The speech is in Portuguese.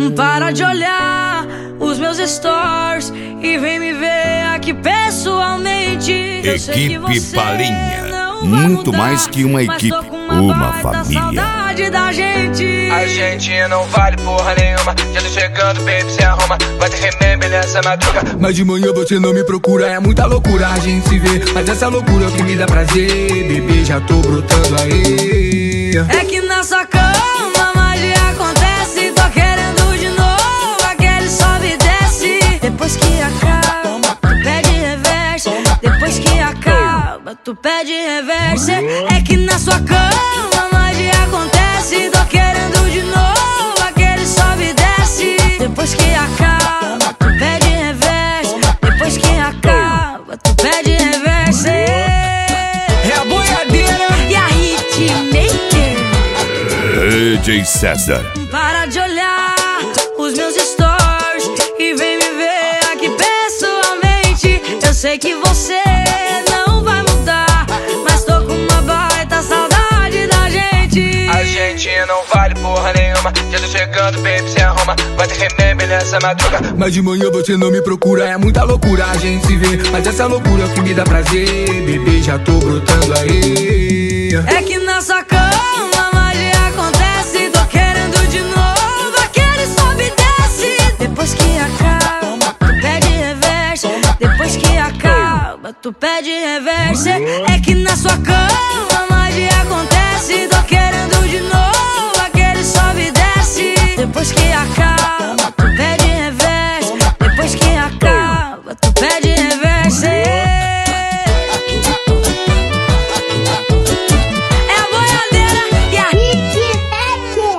Para de olhar os meus stories e vem me ver aqui pessoalmente. Eu sei que Equipe você Palinha, não vai muito mudar, mais que uma mas equipe, tô com uma baita família. saudade da gente. A gente não vale porra nenhuma. Já tô chegando, baby, se arruma. Vai ter remember nessa madruga. Mas de manhã você não me procura, é muita loucura a gente se vê. Mas essa loucura é o que me dá prazer. Bebê, já tô brotando aí. É que na sua cama magia acontece. Tô querendo de novo aquele sobe e desce. Depois que acaba, tu pede reverse. Depois que acaba, tu pede reverse. É que na sua cama magia acontece. Tô querendo de novo aquele sobe e desce. Depois que acaba, tu pede reverse. Depois que acaba, tu pede reverse. É a boiadeira E a hitmaker. DJ César. Para de olhar os meus stories e vem me ver aqui pessoalmente. Eu sei que você não vai mudar, mas tô com uma baita saudade da gente. A gente não vale porra nenhuma. Já tô chegando, baby, se arruma. Vai ter remember nessa madruga. Mas de manhã você não me procura, é muita loucura a gente se vê. Mas essa loucura é o que me dá prazer. Bebê, já tô brotando aí. É que na sua cama magia acontece. Tô querendo de novo aquele sobe e desce. Depois que acaba, tu pede reverse. Depois que acaba, tu pede reverse. É que na sua cama